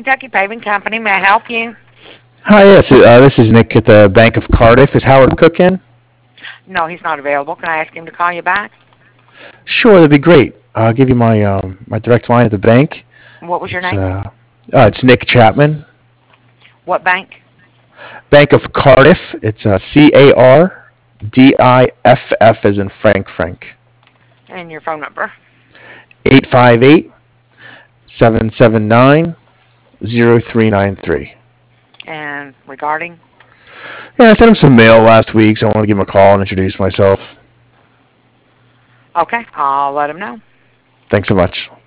Kentucky Paving Company. May I help you? Hi, yes, this is Nick at the Bank of Cardiff. Is Howard Cook in? No, he's not available. Can I ask him to call you back? Sure, that'd be great. I'll give you my direct line at the bank. What was your It's name? it's Nick Chapman, What bank? Bank of Cardiff. It's Cardiff as in Frank. And your phone number. 858-779-0393. And regarding? Yeah, I sent him some mail last week, so I want to give him a call and introduce myself. Okay, I'll let him know. Thanks so much.